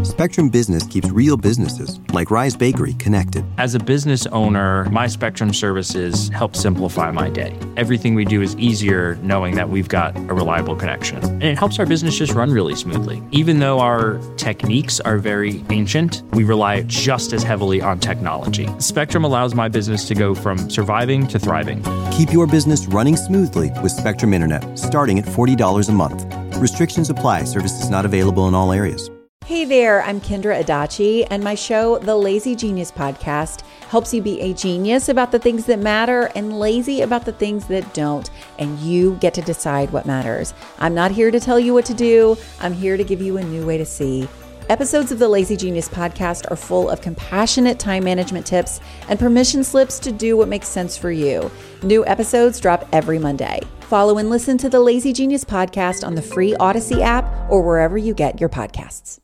Spectrum Business keeps real businesses, like Rise Bakery, connected. As a business owner, my Spectrum services help simplify my day. Everything we do is easier knowing that we've got a reliable connection. And it helps our business just run really smoothly. Even though our techniques are very ancient, we rely just as heavily on technology. Spectrum allows my business to go from surviving to thriving. Keep your business running smoothly with Spectrum Internet, starting at $40 a month. Restrictions apply. Services not available in all areas. Hey there, I'm Kendra Adachi, and my show, The Lazy Genius Podcast, helps you be a genius about the things that matter and lazy about the things that don't, and you get to decide what matters. I'm not here to tell you what to do. I'm here to give you a new way to see. Episodes of the Lazy Genius Podcast are full of compassionate time management tips and permission slips to do what makes sense for you. New episodes drop every Monday. Follow and listen to the Lazy Genius Podcast on the free Odyssey app or wherever you get your podcasts.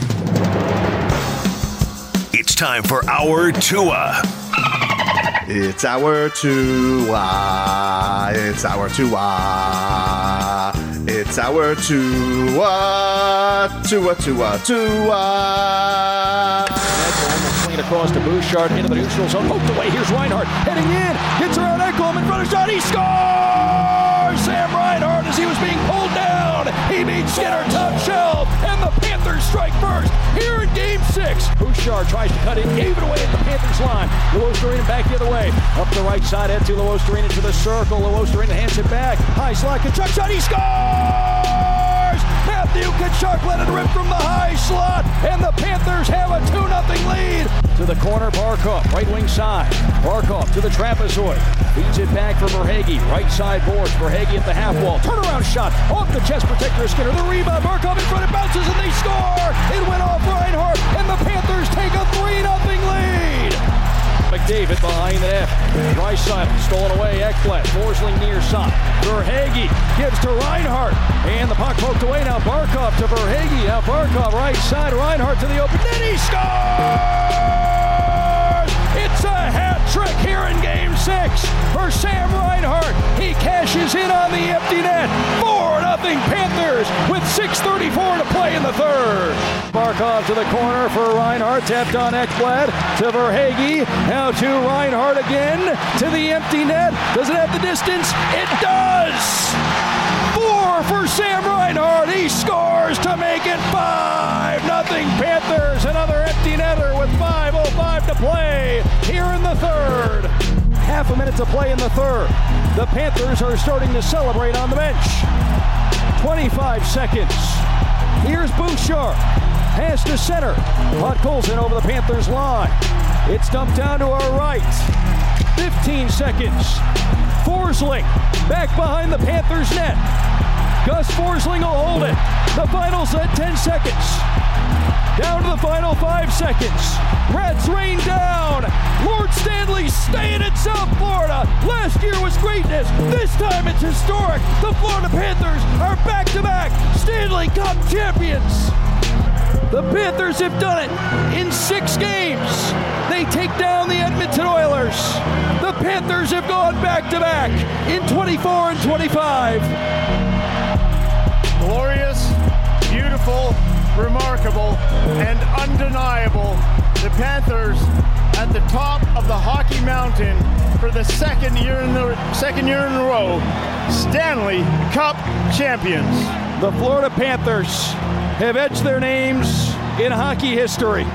It's time for Our Tua. It's our Tua. It's our Tua. It's our Tua. Tua, Tua, Tua. Swing across to Bouchard into the neutral zone. Poked away. Here's Reinhardt heading in. Gets around Ekholm in front of shot. He scores! Sam Reinhardt as he was being pulled down. He beats Skinner top shelf. And the Panthers strike first here in Game 6. Bouchard tries to cut in, gave it away at the Panthers line. Luostarinen back the other way. Up the right side, head to Luostarinen to the circle. Luostarinen hands it back. High slot, Tkachuk shot, he scores! Matthew Tkachuk let it rip from the high slot. And the Panthers have a 2-0 lead. To the corner, Barkov, right wing side. Barkov to the trapezoid. Feeds it back for Verhaeghe. Right side boards. Verhaeghe at the half wall. Turnaround shot off the chest protector of Skinner. The rebound. Barkov in front. It bounces and they score. It went off Reinhardt. And the Panthers take a 3-0 lead. McDavid behind the net. Draisaitl stolen away. Ekblad. Forsling near side. Verhaeghe gives to Reinhardt. And the puck poked away. Now Barkov to Verhaeghe. Now Barkov right side. Reinhardt to the open net. He scores! It's a hat trick here in Game 6 for Sam Reinhardt. He cashes in on the empty net. 4-0 Panthers with 6:34 to play in the third. Barkov to the corner for Reinhardt. Tapped on Ekblad to Verhaeghe. Now to Reinhardt again to the empty net. Does it have the distance? It does! 4 for Sam Reinhardt. He scores to make it 5-0 Panthers. Another empty netter with 5:05 to play here in the third. Half a minute to play in the third. The Panthers are starting to celebrate on the bench. 25 seconds. Here's Bouchard. Pass to center. Podkolzin over the Panthers line. It's dumped down to our right. 15 seconds. Forsling back behind the Panthers net. Gus Forsling will hold it. The finals at 10 seconds. Down to the final 5 seconds. Reds rain down. Lord Stanley staying in South Florida. Last year was greatness. This time it's historic. The Florida Panthers are back-to-back Stanley Cup champions. The Panthers have done it in 6 games. They take down the Edmonton Oilers. The Panthers have gone back-to-back in 24 and 25. Glorious, beautiful, remarkable, and undeniable. The Panthers at the top of the Hockey Mountain for the second year in a row, Stanley Cup champions. The Florida Panthers have etched their names in hockey history.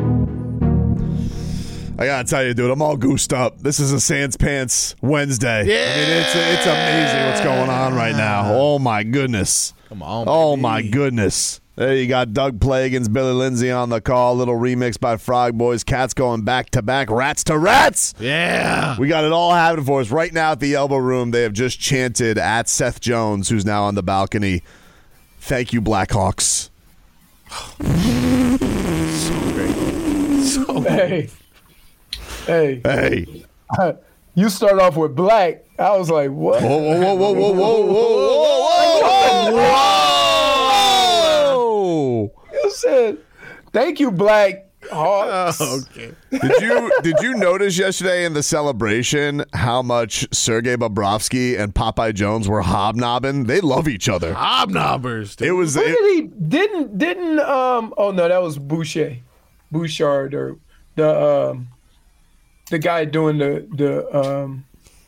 I gotta tell you, dude, I'm all goosed up. This is a Sans Pants Wednesday. Yeah. I mean, it's amazing what's going on right now. Oh, my goodness. Come on, Oh, baby. my goodness. There you got Doug Plagans, Billy Lindsay on the call. Little remix by Frog Boys. Cats going back-to-back. Rats to rats. Yeah. We got it all happening for us right now at the Elbow Room. They have just chanted at Seth Jones, who's now on the balcony. Thank you, Blackhawks. So great. So Hey. You start off with black. I was like, what? Whoa. You said, thank you, black. Hawks. Okay. Did you notice yesterday in the celebration how much Sergei Bobrovsky and Popeye Jones were hobnobbing? They love each other. Hobnobbers. Dude. It was. Who did he didn't oh no, that was Bouchard or the guy doing the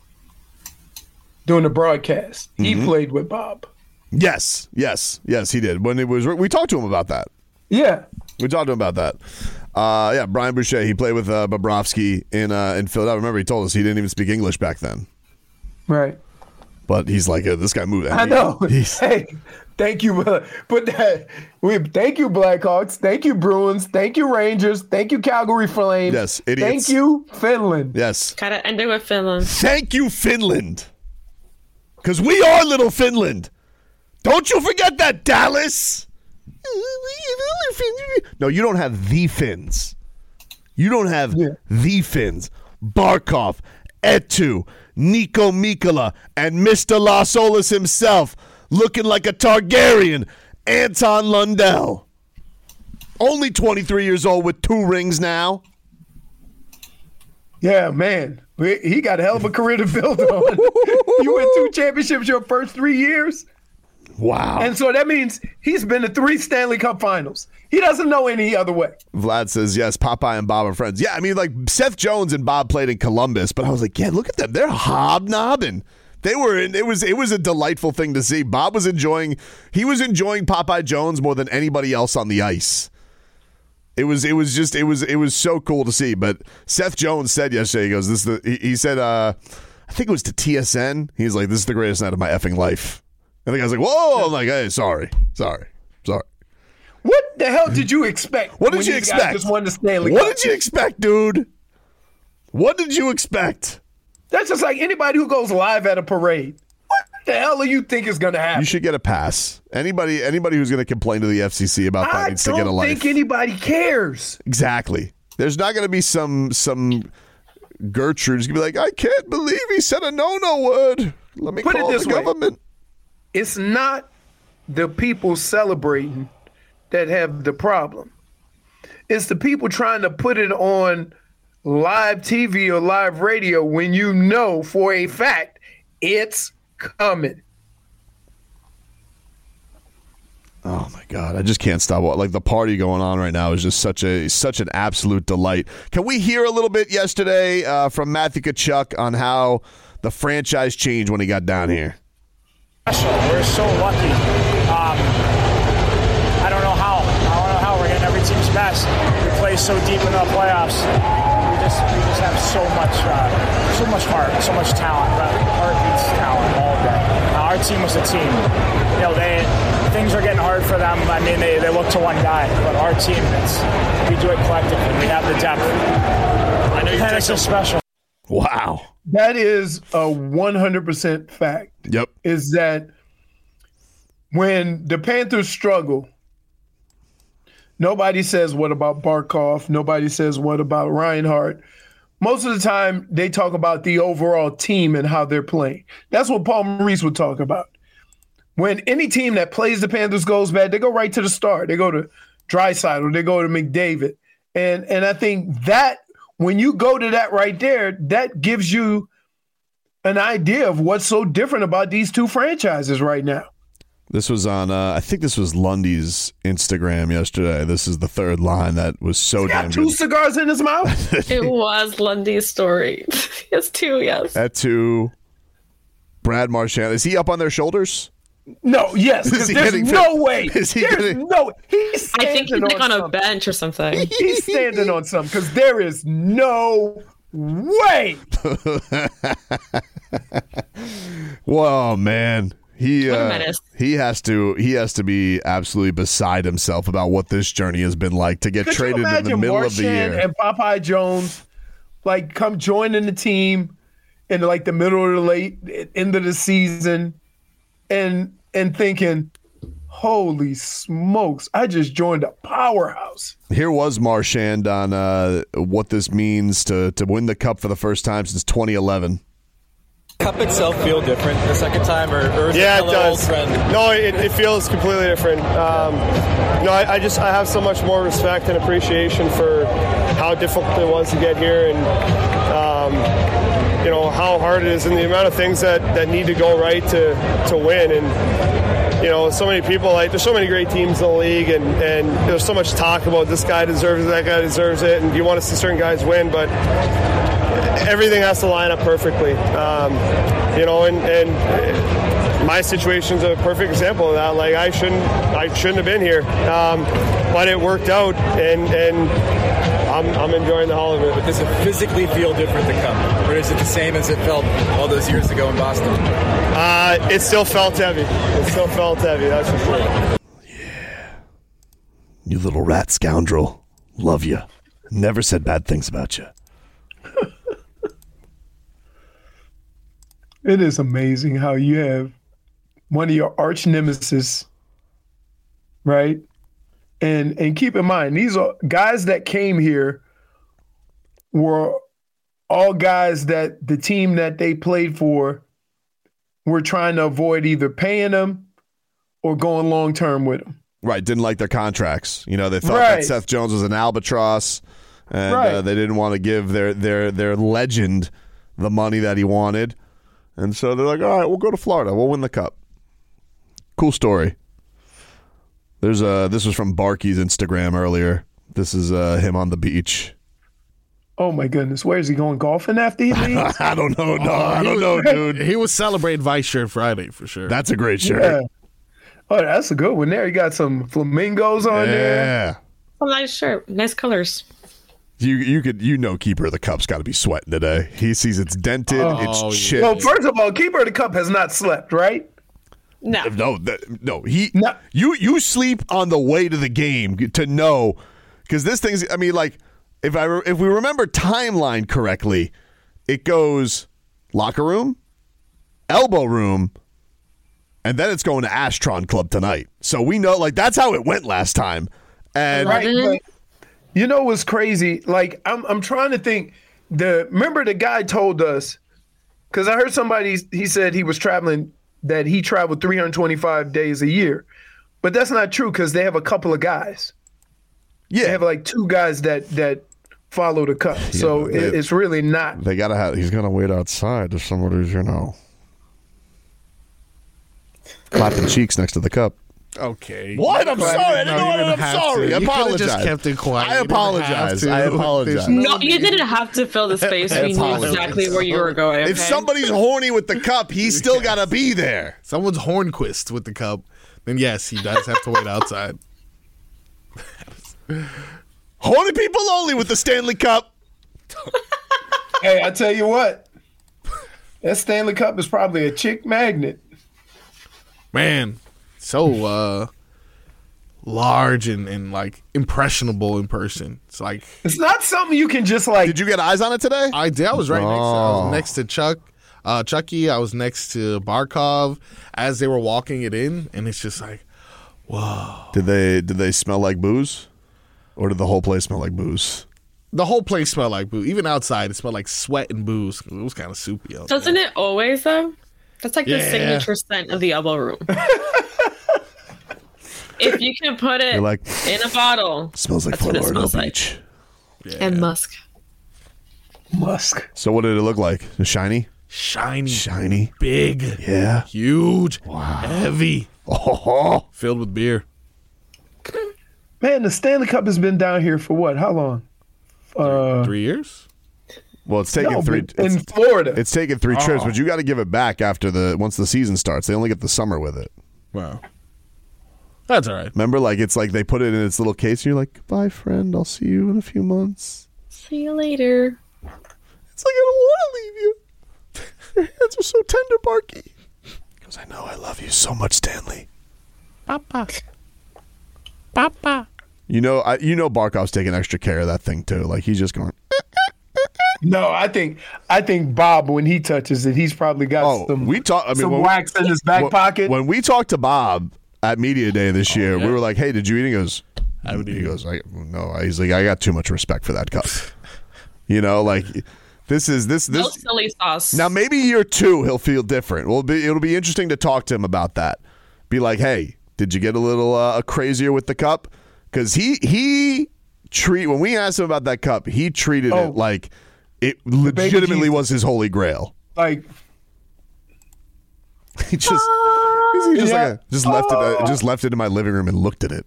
broadcast. He played with Bob. Yes, he did. When it was, we talked to him about that. Yeah. We talked to him about that. Brian Boucher, he played with Bobrovsky in Philadelphia. Remember, he told us he didn't even speak English back then. Right. But he's like, this guy moved. I know. Hey, thank you. Thank you, Blackhawks. Thank you, Bruins. Thank you, Rangers. Thank you, Calgary Flames. Yes, idiots. Thank you, Finland. Yes. Gotta end it with Finland. Thank you, Finland. Because we are little Finland. Don't you forget that, Dallas. No, you don't have the Finns. You don't have the Finns. Barkov, Etu, Nico Mikkola, and Mr. Las Olas himself, looking like a Targaryen, Anton Lundell. Only 23 years old with 2 rings now. Yeah, man. He got a hell of a career to build on. You win 2 championships your first 3 years. Wow. And so that means he's been to 3 Stanley Cup finals. He doesn't know any other way. Vlad says, yes, Popeye and Bob are friends. Yeah, I mean, like, Seth Jones and Bob played in Columbus, but I was like, yeah, look at them. They're hobnobbing. They were in, it was a delightful thing to see. Bob was enjoying Popeye Jones more than anybody else on the ice. It was so cool to see. But Seth Jones said yesterday, he goes, he said, I think it was to TSN. He's like, this is the greatest night of my effing life. And the guy's like, whoa. I'm like, hey, sorry. What the hell did you expect? What did you expect? Just won the Stanley Cup? What did you expect, dude? What did you expect? That's just like anybody who goes live at a parade. What the hell do you think is going to happen? You should get a pass. Anybody who's going to complain to the FCC about that needs to get a life. I don't think anybody cares. Exactly. There's not going to be some Gertrude who's going to be like, I can't believe he said a no-no word. Let me call the government. It's not the people celebrating that have the problem. It's the people trying to put it on live TV or live radio when you know for a fact it's coming. Oh my God, I just can't stop. Like, the party going on right now is just such an absolute delight. Can we hear a little bit yesterday from Matthew Tkachuk on how the franchise changed when he got down here? We're so lucky. I don't know how. We're getting every team's best. We play so deep in the playoffs. We just have so much heart, so much talent. Heart beats talent all day. Our team was a team. Things are getting hard for them. I mean, they look to one guy, but our team, we do it collectively. We have the depth. I know you're so special. Wow. That is a 100% fact. Yep. Is that when the Panthers struggle, nobody says, what about Barkov? Nobody says, what about Reinhart? Most of the time, they talk about the overall team and how they're playing. That's what Paul Maurice would talk about. When any team that plays the Panthers goes bad, they go right to the start. They go to Draisaitl, they go to McDavid. And I think that when you go to that right there, that gives you an idea of what's so different about these 2 franchises right now. This was on, I think this was Lundy's Instagram yesterday. This is the 3rd line that was so damn good. 2 cigars in his mouth? It was Lundy's story. He has 2, yes. That 2. Brad Marchand. Is he up on their shoulders? No, yes. There's no way. Is he He's I think he's like on a bench or something. He's standing on something because there is no way. Whoa, man. He has to be absolutely beside himself about what this journey has been like to get traded in the middle of the year. And Popeye Jones come joining the team in the middle of the late end of the season and thinking, holy smokes, I just joined a powerhouse. Here was Marchand on what this means to win the Cup for the first time since 2011. Cup itself feel different the second time, or is yeah, it does. No, it feels completely different. I have so much more respect and appreciation for how difficult it was to get here, and how hard it is, and the amount of things that need to go right to win. And so many people, there's so many great teams in the league, and there's so much talk about this guy deserves it, that guy deserves it, and you want to see certain guys win, but everything has to line up perfectly. And my situation's a perfect example of that. I shouldn't have been here, but it worked out, and I'm enjoying the hell of it. But does it physically feel different, the Cup, or is it the same as it felt all those years ago in Boston? It still felt heavy. That's for sure. Yeah. You little rat scoundrel. Love you. Never said bad things about you. It is amazing how you have one of your arch nemesis, right? And keep in mind, these are guys that came here were all guys that the team that they played for were trying to avoid either paying them or going long-term with them. Right, didn't like their contracts. They thought that Seth Jones was an albatross, and they didn't want to give their legend the money that he wanted. And so they're like, all right, we'll go to Florida. We'll win the Cup. Cool story. This was from Barkey's Instagram earlier. This is him on the beach. Oh, my goodness. Where is he going golfing after he leaves? I don't know. No, I don't know, dude. He was celebrating Vice Shirt Friday for sure. That's a great shirt. Yeah. Oh, that's a good one there. You got some flamingos on there. Yeah. A nice shirt. Nice colors. Keeper of the Cup's got to be sweating today. He sees it's dented, it's chipped. Well, first of all, Keeper of the Cup has not slept, right? No. You sleep on the way to the game to know, because this thing's. I mean, if we remember timeline correctly, it goes locker room, elbow room, and then it's going to Astron Club tonight. So we know, that's how it went last time. And right. You know what's crazy? I'm trying to think. Remember the guy told us, because I heard somebody, he said he was traveling, that he traveled 325 days a year. But that's not true, because they have a couple of guys. Yeah. They have 2 guys that follow the Cup. Yeah, so it's really not. They gotta have. He's gonna wait outside if somebody's clapping cheeks next to the Cup. Okay. What? I'm sorry. I didn't know what. I'm sorry. I apologize. You just kept it quiet. I apologize. No, you didn't have to fill the space. We knew exactly where you were going. Okay? If somebody's horny with the Cup, he's still got to be there. Someone's Hornquist with the Cup, then yes, he does have to wait outside. Horny people only with the Stanley Cup. Hey, I tell you what. That Stanley Cup is probably a chick magnet. Man. So large and impressionable in person. It's not something you can just Did you get eyes on it today? I did. I was right next to I was next to Chucky. I was next to Barkov as they were walking it in, and it's just whoa. Did they smell like booze? Or did the whole place smell like booze? The whole place smelled like booze. Even outside it smelled like sweat and booze. It was kind of soupy out Doesn't it always though? That's the signature scent of the elbow room. If you can put it in a bottle, smells like Fort Lauderdale Beach. Yeah. And musk. So what did it look like? Shiny? Shiny. Big. Yeah. Huge. Wow. Heavy. Oh. Filled with beer. Man, the Stanley Cup has been down here for what? How long? 3 years? Well, it's taken in Florida. It's taken 3 trips, but you got to give it back once the season starts. They only get the summer with it. Wow. That's all right. Remember, it's they put it in its little case, and you're like, "Bye, friend. I'll see you in a few months. See you later." It's I don't want to leave you. Your hands are so tender, Barky. He goes, "I know. I love you so much, Stanley." Papa. Barkov's taking extra care of that thing too. He's just going. No, I think Bob, when he touches it, he's probably got some wax in his back pocket. When we talked to Bob at Media Day this year, we were like, "Hey, did you eat?" He goes, "No." He's like, "I got too much respect for that cup." This No silly sauce. Now maybe year 2 he'll feel different. It'll be interesting to talk to him about that. Be like, hey, did you get a little crazier with the cup? Because when we asked him about that cup, he treated it like it legitimately was his holy grail. Like he just left it in my living room and looked at it.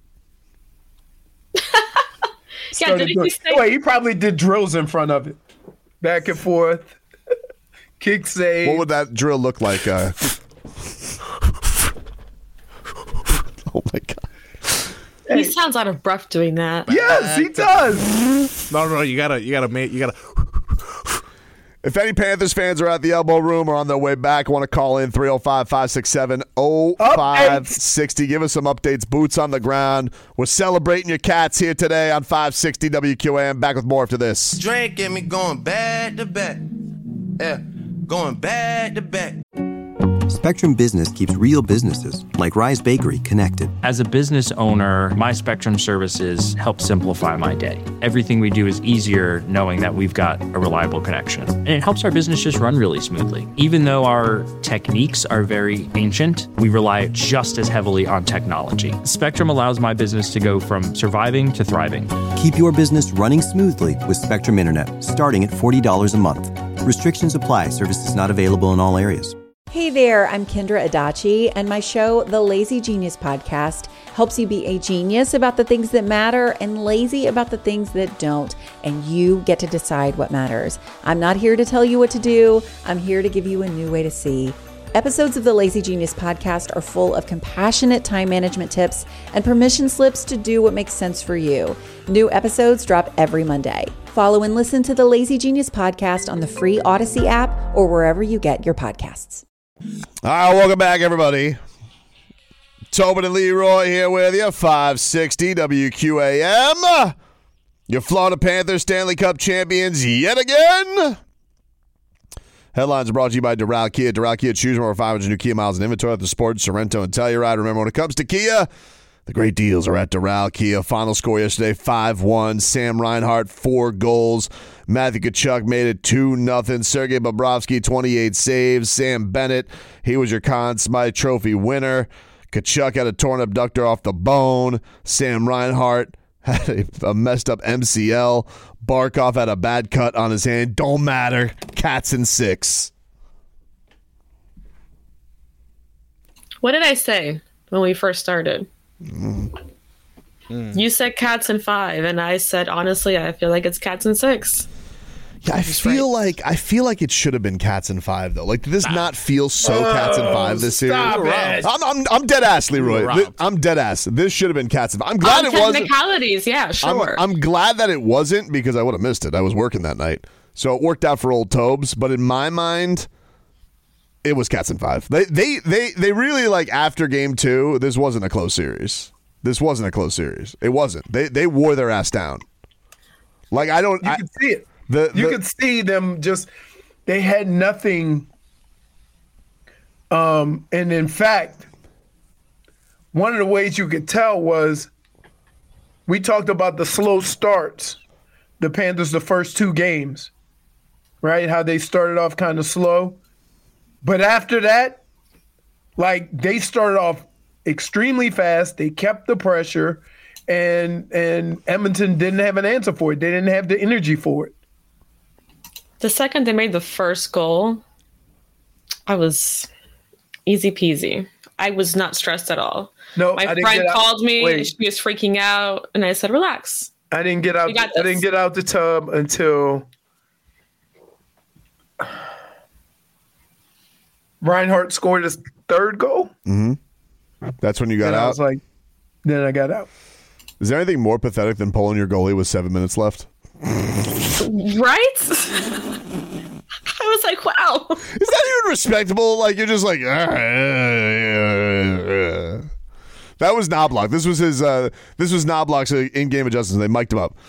He probably did drills in front of it, back and forth, kick save. What would that drill look like? Oh my God. He sounds out of breath doing that. Yes, he does. No, you gotta. If any Panthers fans are at the Elbow Room or on their way back, want to call in 305-567-0560. Give us some updates. Boots on the ground. We're celebrating your Cats here today on 560 WQAM. Back with more after this. Drake get me going back to back. Yeah, going back to back. Spectrum Business keeps real businesses, like Rise Bakery, connected. As a business owner, my Spectrum services help simplify my day. Everything we do is easier knowing that we've got a reliable connection. And it helps our business just run really smoothly. Even though our techniques are very ancient, we rely just as heavily on technology. Spectrum allows my business to go from surviving to thriving. Keep your business running smoothly with Spectrum Internet, starting at $40 a month. Restrictions apply. Services not available in all areas. Hey there, I'm Kendra Adachi, and my show, The Lazy Genius Podcast, helps you be a genius about the things that matter and lazy about the things that don't, and you get to decide what matters. I'm not here to tell you what to do. I'm here to give you a new way to see. Episodes of the Lazy Genius Podcast are full of compassionate time management tips and permission slips to do what makes sense for you. New episodes drop every Monday. Follow and listen to the Lazy Genius Podcast on the free Odyssey app or wherever you get your podcasts. All right, welcome back, everybody. Tobin and Leroy here with you, 560 WQAM. Your Florida Panthers Stanley Cup champions yet again. Headlines are brought to you by Doral Kia. Doral Kia, choose more 500 new Kia miles in inventory at the Sport, Sorrento, and Telluride. Remember, when it comes to Kia, the great deals are at Doral Kia. Final score yesterday, 5-1. Sam Reinhart, 4 goals. Matthew Tkachuk made it 2-0. Sergei Bobrovsky, 28 saves. Sam Bennett, he was your Conn Smythe Trophy winner. Tkachuk had a torn abductor off the bone. Sam Reinhart had a messed up MCL. Barkov had a bad cut on his hand. Don't matter. Cats in 6. What did I say when we first started? You said Cats in 5, and I said, honestly, I feel like it's Cats in 6. Yeah, I feel like it should have been Cats in 5 though. Like, did this not feel so Cats in 5 this series? I'm dead ass, Leroy. I'm dead ass. This should have been Cats in 5. I'm glad it wasn't. Technicalities, yeah, sure. I'm glad that it wasn't, because I would have missed it. I was working that night, so it worked out for old Tobes. But in my mind, it was Cats in 5. They really, like, after game 2, this wasn't a close series. It wasn't. They wore their ass down. Like, you could see it. You could see them just, they had nothing. And in fact, one of the ways you could tell was, we talked about the slow starts, the Panthers, the first 2 games, right? How they started off kind of slow. But after that, like, they started off extremely fast. They kept the pressure, and Edmonton didn't have an answer for it. They didn't have the energy for it. The second they made the first goal, I was easy peasy. I was not stressed at all. No, my friend called me. She was freaking out, and I said, "Relax." I didn't get out. I didn't get out the tub until Reinhart scored his 3rd goal. Mm-hmm. That's when you got out. I was like, then I got out. Is there anything more pathetic than pulling your goalie with 7 minutes left? Right? I was like, wow. Is that even respectable? Like, you're just like, that was Knobloch. This was Knobloch's in-game adjustments. They mic'd him up.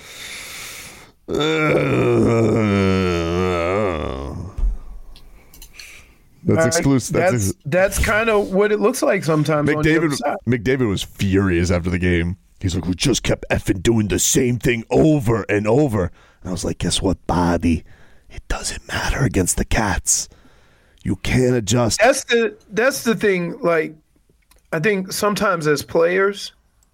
That's exclusive. That's kind of what it looks like sometimes. McDavid was furious after the game. He's like, we just kept effing doing the same thing over and over. And I was like, guess what, Bobby? It doesn't matter against the Cats. You can't adjust. That's the thing. Like, I think sometimes as players,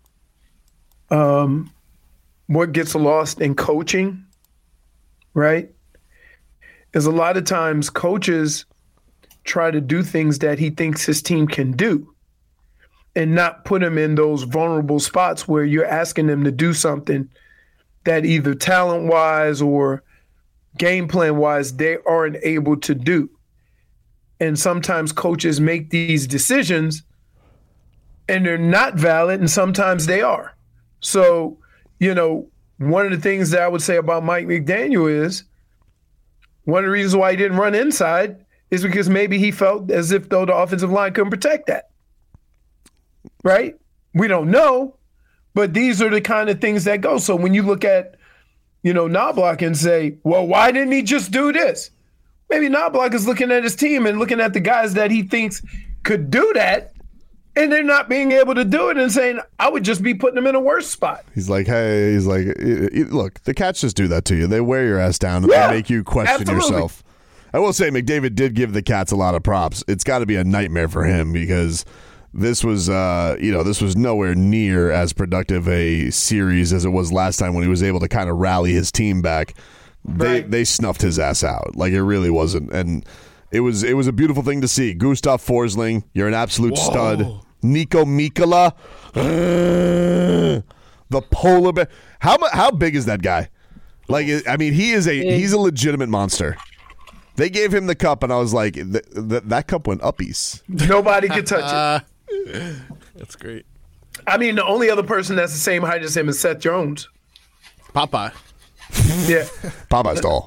what gets lost in coaching, right, is a lot of times coaches try to do things that he thinks his team can do and not put him in those vulnerable spots where you're asking them to do something that either talent-wise or game plan-wise they aren't able to do. And sometimes coaches make these decisions and they're not valid, and sometimes they are. So, one of the things that I would say about Mike McDaniel is one of the reasons why he didn't run inside is because maybe he felt as if though the offensive line couldn't protect that. Right? We don't know, but these are the kind of things that go. So when you look at, Knobloch and say, well, why didn't he just do this? Maybe Knobloch is looking at his team and looking at the guys that he thinks could do that, and they're not being able to do it and saying, I would just be putting them in a worse spot. He's like, look, the Cats just do that to you. They wear your ass down and they make you question yourself. I will say McDavid did give the Cats a lot of props. It's got to be a nightmare for him because this was, this was nowhere near as productive a series as it was last time when he was able to kind of rally his team back. They snuffed his ass out. Like, it really wasn't. And it was a beautiful thing to see. Gustav Forsling, you're an absolute stud. Nico Mikkola, the polar bear. How big is that guy? Like, I mean, he's a legitimate monster. They gave him the cup, and I was like, that cup went uppies. Nobody could touch it. That's great. I mean, the only other person that's the same height as him is Seth Jones. Popeye. Yeah. Popeye's tall.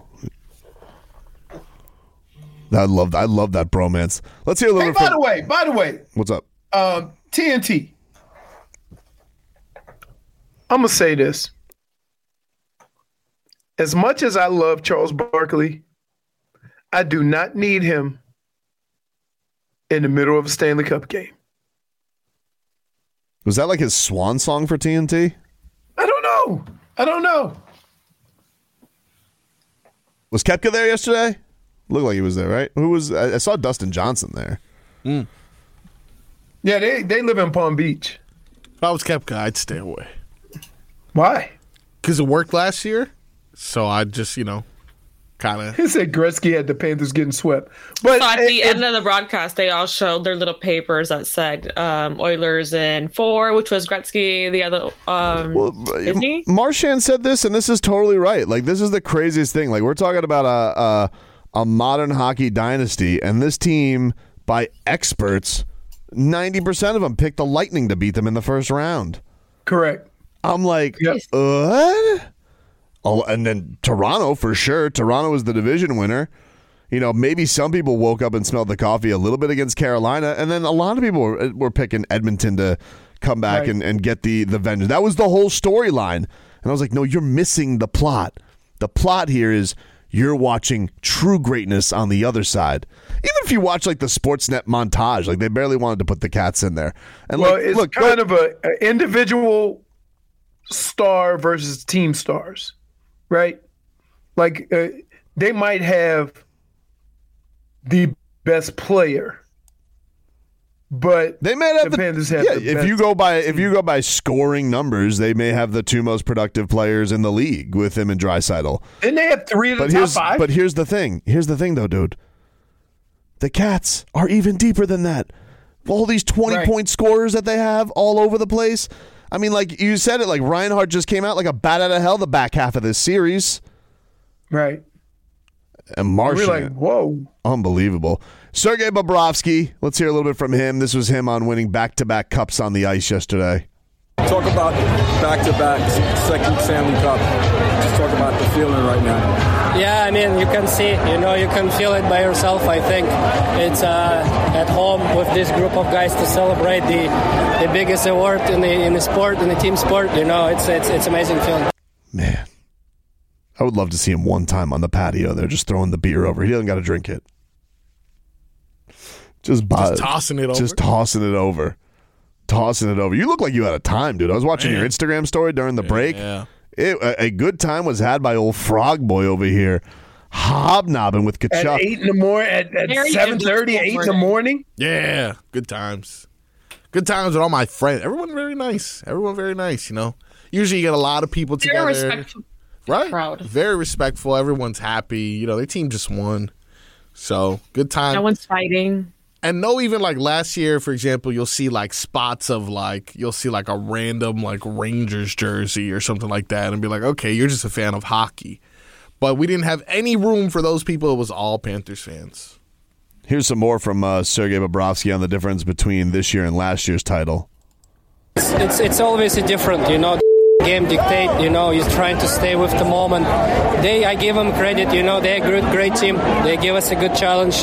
I love that bromance. Let's hear a little bit. By the way. What's up? TNT. I'm going to say this. As much as I love Charles Barkley, I do not need him in the middle of a Stanley Cup game. Was that like his swan song for TNT? I don't know. Was Koepka there yesterday? Looked like he was there, right? Who was? I saw Dustin Johnson there. Yeah, they live in Palm Beach. If I was Koepka, I'd stay away. Why? Because it worked last year, so I'd just, kind of. He said Gretzky had the Panthers getting swept. But so at the end of the broadcast, they all showed their little papers that said Oilers in 4, which was Gretzky. The other, Disney? Marchand said this, and this is totally right. Like, this is the craziest thing. Like, we're talking about a modern hockey dynasty, and this team, by experts, 90% of them picked the Lightning to beat them in the first round. Correct. I'm like, what? Oh, and then Toronto, for sure. Toronto was the division winner. Maybe some people woke up and smelled the coffee a little bit against Carolina, and then a lot of people were picking Edmonton to come back and get the vengeance. That was the whole storyline. And I was like, no, you're missing the plot. The plot here is you're watching true greatness on the other side. Even if you watch like the Sportsnet montage, like they barely wanted to put the Cats in there. And it's kind of an individual star versus team stars, right? Like they might have the best player, but they may have the Panthers have the best. If you go by scoring numbers, they may have the two most productive players in the league with him and Draisaitl. And they have 3 of the top 5. But here's the thing. Here's the thing, though, dude. The Cats are even deeper than that. All these 20-point scorers that they have all over the place. I mean, like you said it, like Reinhart just came out like a bat out of hell the back half of this series. Right. And Marchand. We're like, whoa. Unbelievable. Sergei Bobrovsky, let's hear a little bit from him. This was him on winning back-to-back cups on the ice yesterday. Talk about back-to-back second Stanley Cup. Just talk about the feeling right now. Yeah, I mean, you can see, you can feel it by yourself. I think it's at home with this group of guys to celebrate the biggest award in the sport, in the team sport. It's amazing feeling. Man, I would love to see him one time on the patio. They're just throwing the beer over. He doesn't got to drink it. Just tossing it over. Just tossing it over. Tossing it over. You look like you had a time, dude. I was watching your Instagram story during the break. Yeah. A good time was had by old Frog Boy over here. hobnobbing with Kachuk. At 8 in the morning, at 7:30, 8 in the morning. Yeah, good times. Good times with all my friends. Everyone very nice. You know. Usually you get a lot of people together. Very respectful. Right? Crowd. Very respectful. Everyone's happy. You know, their team just won. So, good time. No one's fighting. And no, even like last year, for example, you'll see like spots of like, you'll see like a random like Rangers jersey or something like that and be like, okay, you're just a fan of hockey. But we didn't have any room for those people. It was all Panthers fans. Here's some more from Sergei Bobrovsky on the difference between this year and last year's title. It's always a different, you know. Game dictate, you know, he's trying to stay with the moment. I give them credit, you know, they're a great team. They give us a good challenge.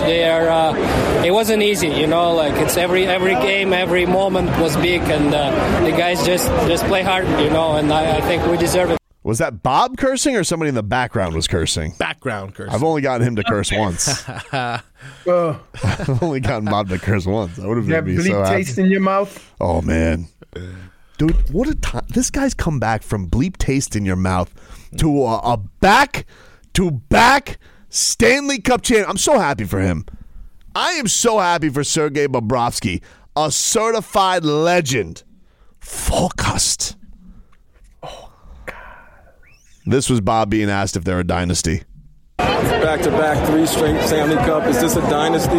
It wasn't easy, you know, like it's every game, every moment was big, and the guys just play hard, you know, and I think we deserve it. Was that Bob cursing or somebody in the background was cursing? Background cursing. I've only gotten him to curse once. I've only gotten Bob to curse once. I would have made me so happy. Taste in your mouth? Oh, man. Dude, what a time. This guy's come back from bleep taste in your mouth to a back-to-back Stanley Cup champion. I'm so happy for him. I am so happy for Sergei Bobrovsky, a certified legend. Focused. Oh, God. This was Bob being asked if they're a dynasty. Back-to-back 3-string Stanley Cup. Is this a dynasty?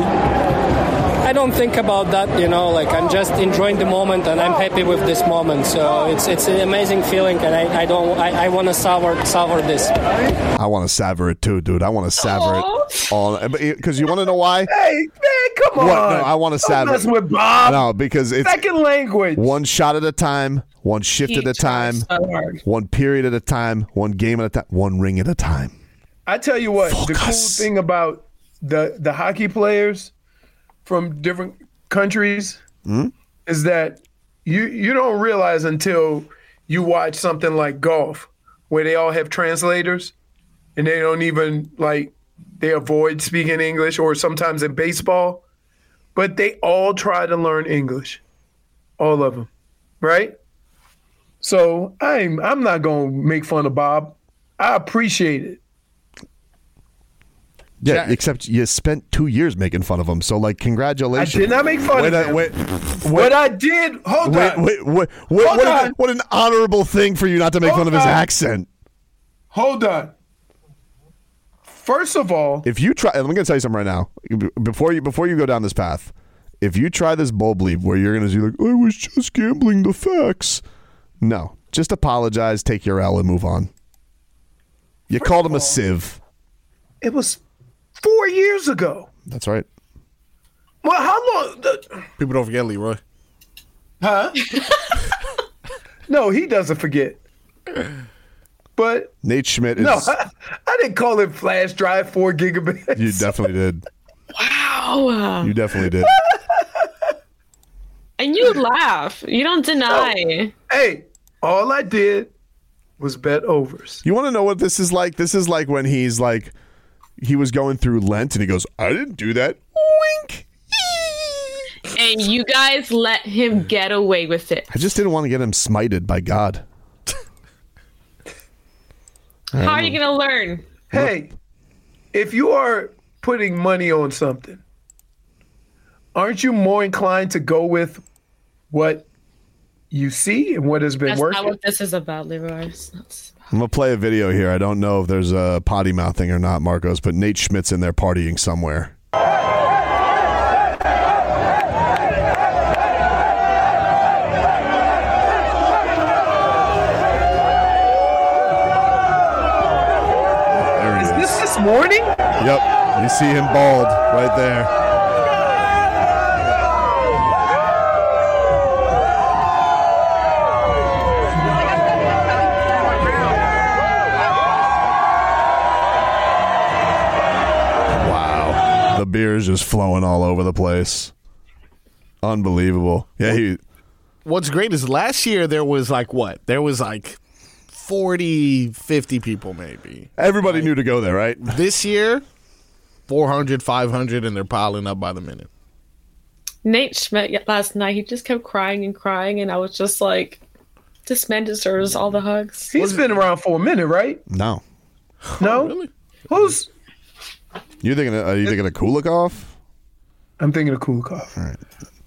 I don't think about that, you know, like I'm just enjoying the moment and I'm happy with this moment. So it's an amazing feeling, and I want to savor this. I want to savor it too, dude. I want to savor it all, because you want to know why? Hey, man, come on. What? No, I want to savor it. With Bob. No, because it's second language. One shot at a time, one shift at a time, one period at a time, one game at a time, one ring at a time. I tell you what, the cool thing about the hockey players from different countries is that you don't realize until you watch something like golf where they all have translators and they don't even they avoid speaking English, or sometimes in baseball, but they all try to learn English, all of them, right? So I'm not going to make fun of Bob. I appreciate it. Yeah, except you spent 2 years making fun of him. So, congratulations. I did not make fun of him. What I did, hold on. What an honorable thing for you not to make fun of his accent. Hold on. First of all, if you try, I'm going to tell you something right now. Before you go down this path, if you try this bull bleep where you're going to do I was just gambling the facts. No, just apologize, take your L, and move on. You called him a sieve. It was 4 years ago. That's right. Well, how long? People don't forget Leroy. Huh? No, he doesn't forget. But Nate Schmidt is... No, I didn't call it flash drive 4 gigabits. You definitely did. Wow. You definitely did. And you laugh. You don't deny. Hey, all I did was bet overs. You want to know what this is like? This is like when he was going through Lent and he goes, I didn't do that. Wink. And you guys let him get away with it. I just didn't want to get him smited by God. How are you going to learn? Hey, if you are putting money on something, aren't you more inclined to go with what you see and what has been working? That's not what this is about, Leroy. I'm going to play a video here. I don't know if there's a potty mouthing or not, Marcos, but Nate Schmidt's in there partying somewhere. Is this morning? Yep. You see him bald right there. The beer is just flowing all over the place. Unbelievable. Yeah. What's great is last year there was 40, 50 people maybe. Everybody knew to go there, right? This year, 400, 500, and they're piling up by the minute. Nate Schmidt last night, he just kept crying, and I was just like, this man deserves all the hugs. He's been around for a minute, right? No. No? Really? Who's... Are you thinking of Kulikov? I'm thinking of Kulikov. All right.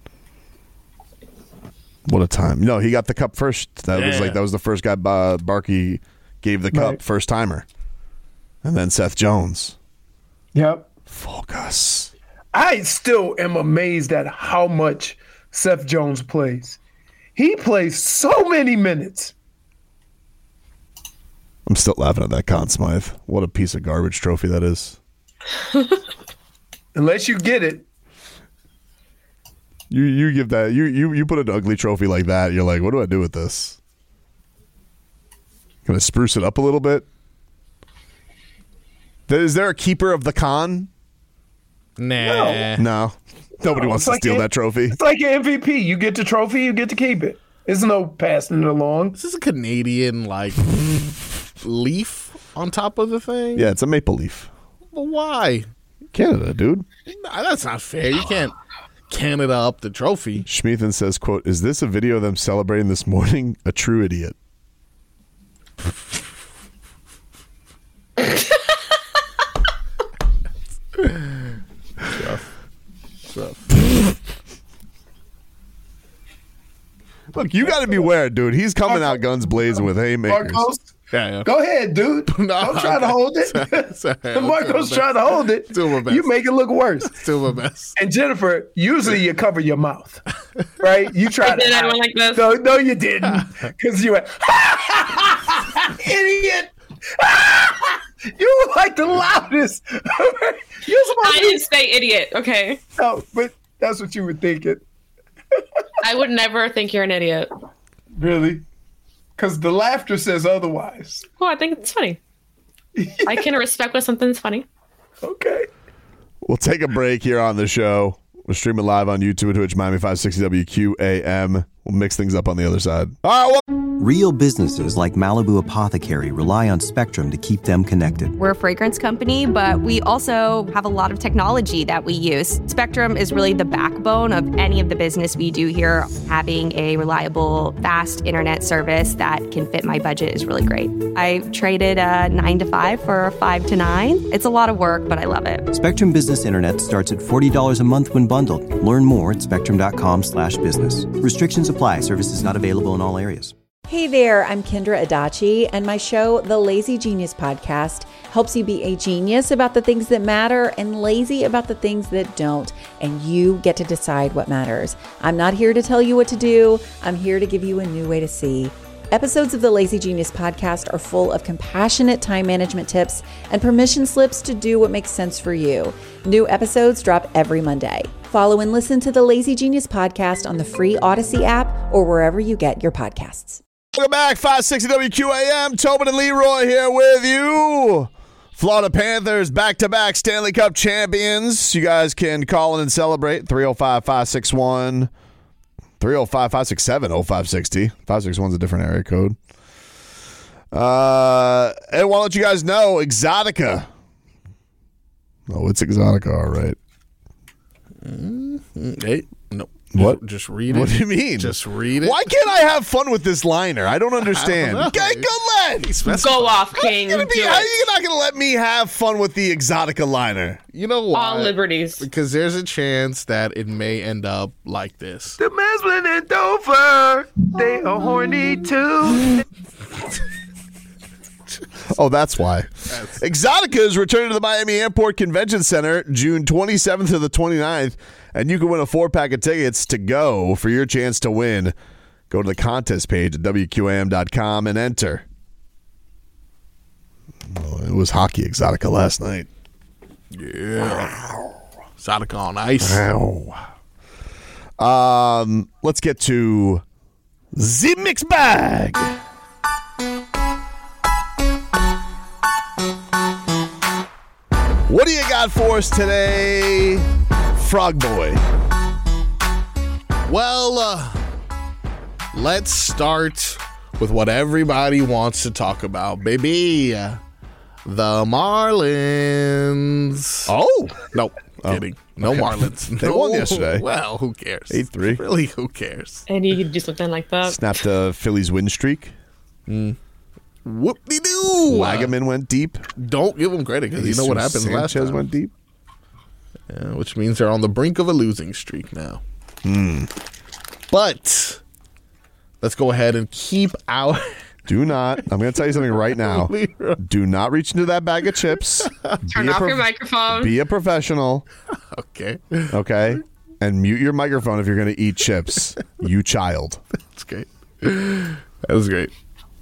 What a time! No, he got the cup first. That was the first guy Barkey gave the cup, first timer, and then Seth Jones. Yep. Focus. I still am amazed at how much Seth Jones plays. He plays so many minutes. I'm still laughing at that Conn Smythe. What a piece of garbage trophy that is. Unless you get it. You give that you put an ugly trophy like that, you're like, what do I do with this? Gonna spruce it up a little bit? Is there a keeper of the con? Nah. No. Nobody wants to steal that trophy. It's like an MVP. You get the trophy, you get to keep it. There's no passing it along. This is a Canadian leaf on top of the thing. Yeah, it's a maple leaf. Well, why? Canada, dude. Nah, that's not fair. You can't Canada up the trophy. Schmeathan says, quote, "Is this a video of them celebrating this morning? A true idiot." Look, you got to beware, dude. He's coming out guns blazing with haymakers. Marcos, yeah. Go ahead, dude. Don't try to hold it. Marcos trying to hold it. You make it look worse. Still my best. And Jennifer, usually you cover your mouth, right? You try to. I went like this. No, you didn't, because you went, idiot. You were like the loudest. I didn't say idiot. Okay. No, but that's what you were thinking. I would never think you're an idiot. Really? Because the laughter says otherwise. Well, I think it's funny. I can respect when something's funny. Okay. We'll take a break here on the show. We're streaming live on YouTube and Twitch, Miami 560 WQAM. We'll mix things up on the other side. All right, Real businesses like Malibu Apothecary rely on Spectrum to keep them connected. We're a fragrance company, but we also have a lot of technology that we use. Spectrum is really the backbone of any of the business we do here. Having a reliable, fast internet service that can fit my budget is really great. I traded a 9 to 5 for a 5 to 9. It's a lot of work, but I love it. Spectrum Business Internet starts at $40 a month when bundled. Learn more at spectrum.com/business. Restrictions apply. Services not available in all areas. Hey there, I'm Kendra Adachi, and my show, The Lazy Genius Podcast, helps you be a genius about the things that matter and lazy about the things that don't, and you get to decide what matters. I'm not here to tell you what to do. I'm here to give you a new way to see. Episodes of the Lazy Genius Podcast are full of compassionate time management tips and permission slips to do what makes sense for you. New episodes drop every Monday. Follow and listen to the Lazy Genius Podcast on the free Odyssey app or wherever you get your podcasts. Welcome back, 560 WQAM. Tobin and Leroy here with you. Florida Panthers back-to-back Stanley Cup champions. You guys can call in and celebrate. 305-561. 305-567-0560. 561's a different area code. And I want to let you guys know, Exotica. Oh, it's Exotica, all right. Hey, no. What? Just read it. What do you mean? Just read it. Why can't I have fun with this liner? I don't understand. Okay, good. Go off, King. How are you not going to let me have fun with the Exotica liner? You know why? All liberties. Because there's a chance that it may end up like this. The Meslin and Dover, they are horny too. Oh, that's why. Exotica is returning to the Miami Airport Convention Center June 27th to the 29th, and you can win a 4-pack of tickets to go for your chance to win. Go to the contest page at WQAM.com and enter. Oh, it was hockey Exotica last night. Yeah. Exotica on ice. Wow. Let's get to the mix bag. What do you got for us today, Frog Boy? Well, let's start with what everybody wants to talk about, baby. The Marlins. Oh. Nope. Kidding. No Okay. Marlins. They won yesterday. Well, who cares? 8-3. Really, who cares? And you just looked in like that. Snapped a Phillies win streak. Well, Whoop-de-doo. Wagaman went deep. Don't give him credit because you know what happened last time. Sanchez went deep. Yeah, which means they're on the brink of a losing streak now. But let's go ahead and keep our... Do not. I'm going to tell you something right now. Do not reach into that bag of chips. Turn off your microphone. Be a professional. Okay. Okay? And mute your microphone if you're going to eat chips. You child. That's great. That was great.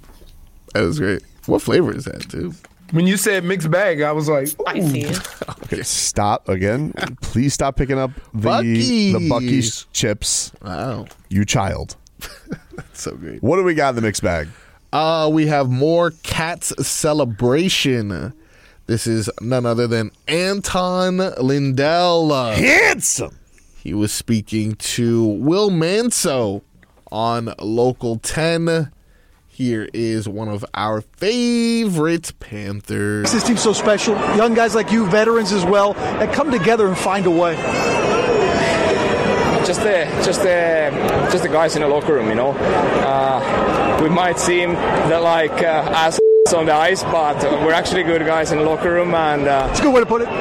What flavor is that, too? When you said mixed bag, I was like, spicy. Okay, stop again. Please stop picking up the Buc-ee's chips. Wow. You child. That's so great. What do we got in the mixed bag? We have more Cats celebration. This is none other than Anton Lindell. Handsome. He was speaking to Will Manso on Local 10. Here is one of our favorite Panthers. This team's so special. Young guys like you, veterans as well, that come together and find a way. Just the guys in the locker room, you know. We might seem that like ass on the ice, but we're actually good guys in the locker room, and it's a good way to put it.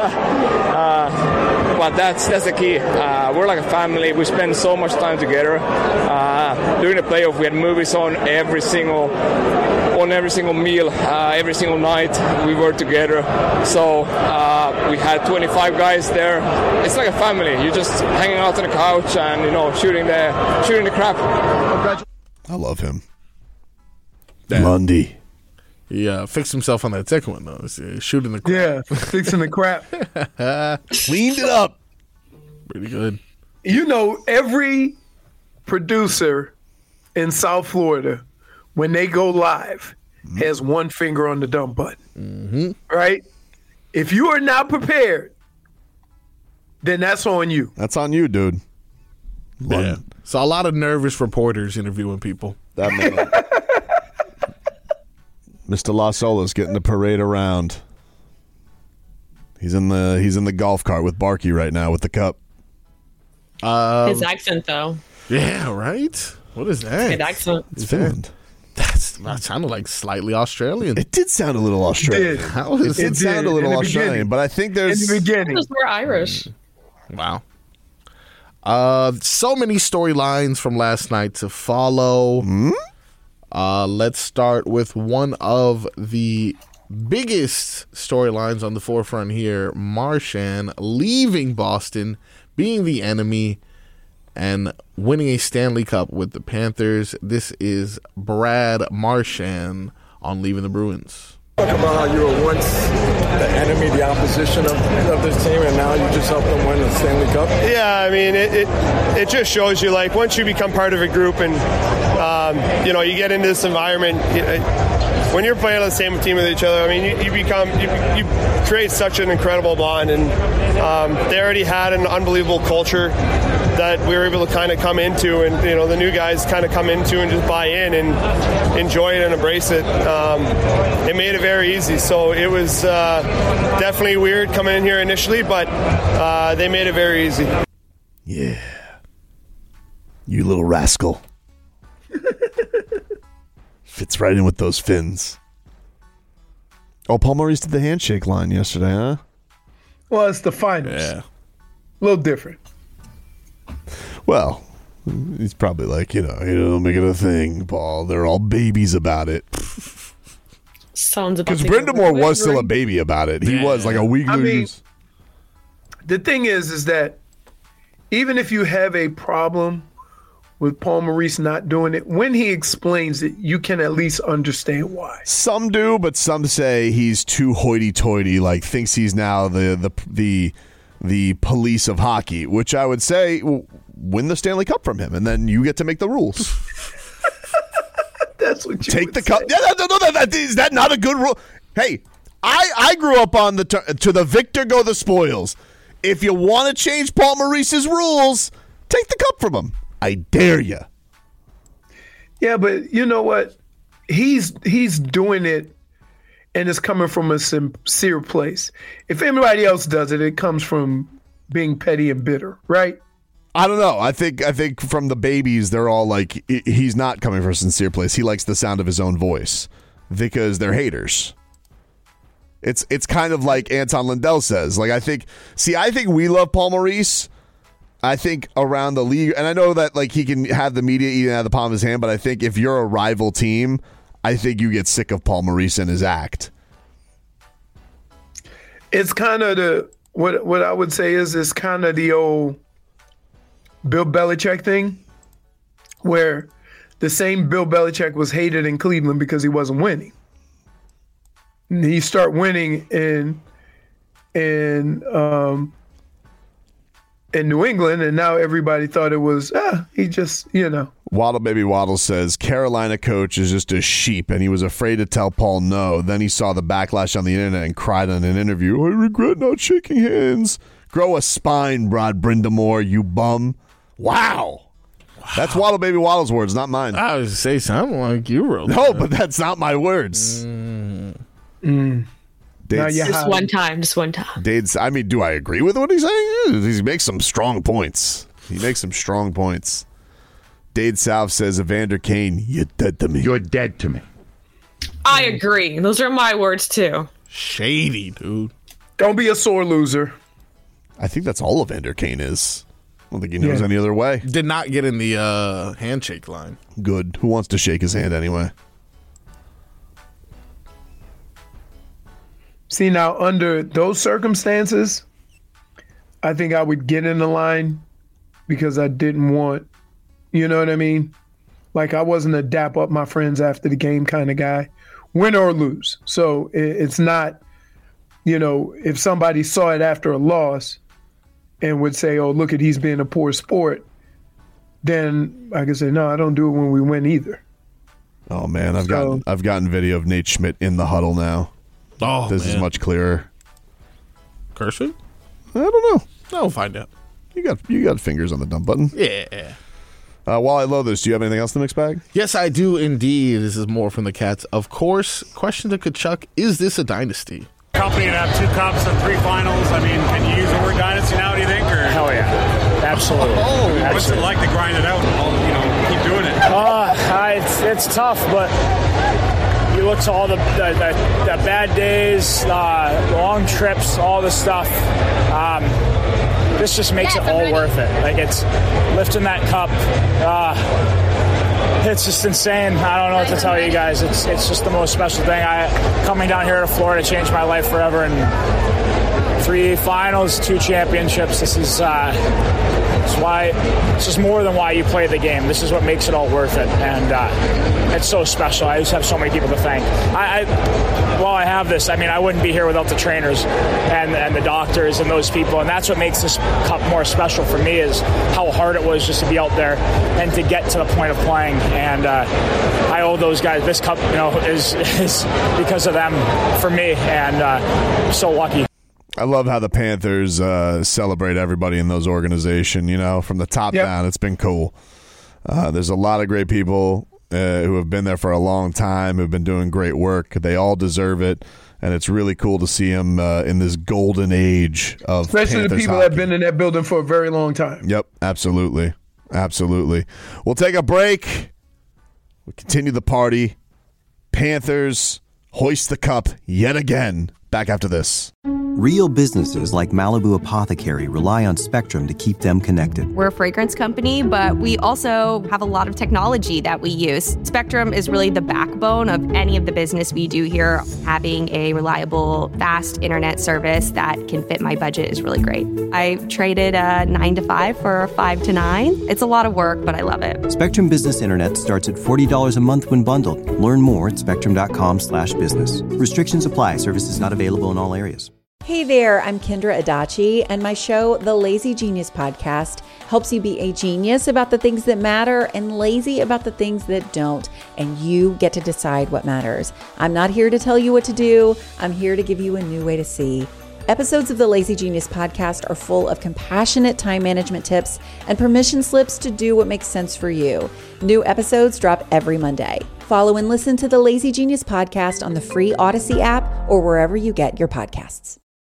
But that's the key. We're like a family. We spend so much time together. During the playoff, we had movies on every single meal, every single night. We were together. So we had 25 guys there. It's like a family. You're just hanging out on the couch and shooting the crap. I love him. Lundy. He fixed himself on that second one, though. Shooting the crap. Yeah, fixing the crap. Cleaned it up. Pretty good. Every producer in South Florida, when they go live, has one finger on the dump button. Mm-hmm. Right? If you are not prepared, then that's on you. That's on you, dude. Yeah. So a lot of nervous reporters interviewing people. That man. Mr. Las Olas getting the parade around. He's in the golf cart with Barkey right now with the cup. His accent, though. Yeah, right? What is that? Good accent. It's Finland. That sounded like slightly Australian. It did sound a little Australian. It did sound a little Australian, but I think there's... In the beginning. It was more Irish. Wow. So many storylines from last night to follow. Let's start with one of the biggest storylines on the forefront here. Marchand leaving Boston, being the enemy, and winning a Stanley Cup with the Panthers. This is Brad Marchand on leaving the Bruins. Talk about how you were once the enemy, the opposition of this team, and now you just helped them win the Stanley Cup. Yeah, I mean, it just shows you, like, once you become part of a group and, you get into this environment, when you're playing on the same team with each other, I mean, you create such an incredible bond, and they already had an unbelievable culture that we were able to kind of come into, and the new guys kind of come into and just buy in and enjoy it and embrace it. It made it very easy, so it was definitely weird coming in here initially, but they made it very easy. Yeah, you little rascal. Fits right in with those fins. Oh, Paul Maurice did the handshake line yesterday, huh? Well, it's the finals. Yeah. A little different. Well, he's probably like, don't make it a thing, Paul. They're all babies about it. Sounds about because Brindamore was still a baby about it. He was like a week. The thing is that even if you have a problem with Paul Maurice not doing it, when he explains it, you can at least understand why. Some do, but some say he's too hoity-toity, like thinks he's now the police of hockey, which I would say win the Stanley Cup from him, and then you get to make the rules. That's what you take the cup. Yeah, no, is that not a good rule? Hey, I grew up on to the victor go the spoils. If you want to change Paul Maurice's rules, take the cup from him. I dare you. Yeah, but you know what? He's doing it, and it's coming from a sincere place. If anybody else does it, it comes from being petty and bitter, right? I don't know. I think from the babies, they're all like, he's not coming from a sincere place. He likes the sound of his own voice. because they're haters. It's kind of like Anton Lindell says. Like, I think we love Paul Maurice. I think around the league, and I know that like he can have the media eating out of the palm of his hand, but I think if you're a rival team, I think you get sick of Paul Maurice and his act. It's kind of what I would say is it's kind of the old Bill Belichick thing, where the same Bill Belichick was hated in Cleveland because he wasn't winning. And he start winning in New England, and now everybody thought it was he just Waddle Baby Waddle says Carolina coach is just a sheep, and he was afraid to tell Paul no. Then he saw the backlash on the internet and cried on an interview, "I regret not shaking hands." Grow a spine, Rod Brindamore, you bum. Wow. That's Waddle Baby Waddle's words, not mine. I was to say something like you wrote. No, but that's not my words. Just one time. I mean, do I agree with what he's saying? He makes some strong points. Dade South says, Evander Kane, you're dead to me. You're dead to me. I agree. Those are my words too. Shady, dude. Don't be a sore loser. I think that's all Evander Kane is. I don't think he knows any other way. Did not get in the handshake line. Good. Who wants to shake his hand anyway? See, now, under those circumstances, I think I would get in the line because I didn't want, you know what I mean? Like, I wasn't a dap up my friends after the game kind of guy, win or lose. So it's not, if somebody saw it after a loss and would say, oh, look at he's being a poor sport, then I could say, no, I don't do it when we win either. Oh, man, I've gotten video of Nate Schmidt in the huddle now. Oh, this is much clearer. Cursing? I don't know. I'll find out. You got fingers on the dump button. Yeah. While I load this, do you have anything else in the mix bag? Yes, I do indeed. This is more from the Cats. Of course, question to Kachuk, is this a dynasty? Company to have 2 cups and 3 finals. I mean, can you use the word dynasty now, do you think? Or? Hell yeah. Absolutely. What's it like to grind it out and keep doing it? It's tough, but you look to all the bad days, long trips, all the stuff. This just makes it all worth it. Like, it's lifting that cup. It's just insane. I don't know what to tell you guys. It's just the most special thing. Coming down here to Florida changed my life forever. And 3 finals, 2 championships. This is why. It's just more than why you play the game. This is what makes it all worth it, and it's so special. I just have so many people to thank. While I have this, I mean, I wouldn't be here without the trainers and the doctors and those people, and that's what makes this cup more special for me, is how hard it was just to be out there and to get to the point of playing. And I owe those guys this cup. Is because of them for me, and I'm so lucky. I love how the Panthers celebrate everybody in those organizations, from the top down. It's been cool. There's a lot of great people who have been there for a long time, who've been doing great work. They all deserve it, and it's really cool to see them in this golden age of especially Panthers the people hockey. that have been in that building for a very long time. Yep, absolutely. We'll take a break. We'll continue the party. Panthers hoist the cup yet again. Back after this. Real businesses like Malibu Apothecary rely on Spectrum to keep them connected. We're a fragrance company, but we also have a lot of technology that we use. Spectrum is really the backbone of any of the business we do here. Having a reliable, fast internet service that can fit my budget is really great. I traded a 9 to 5 for a 5 to 9. It's a lot of work, but I love it. Spectrum Business Internet starts at $40 a month when bundled. Learn more at spectrum.com/business. Restrictions apply. Services not available in all areas. Hey there, I'm Kendra Adachi, and my show, The Lazy Genius Podcast, helps you be a genius about the things that matter and lazy about the things that don't, and you get to decide what matters. I'm not here to tell you what to do. I'm here to give you a new way to see. Episodes of the Lazy Genius Podcast are full of compassionate time management tips and permission slips to do what makes sense for you. New episodes drop every Monday. Follow and listen to the Lazy Genius Podcast on the free Odyssey app or wherever you get your podcasts.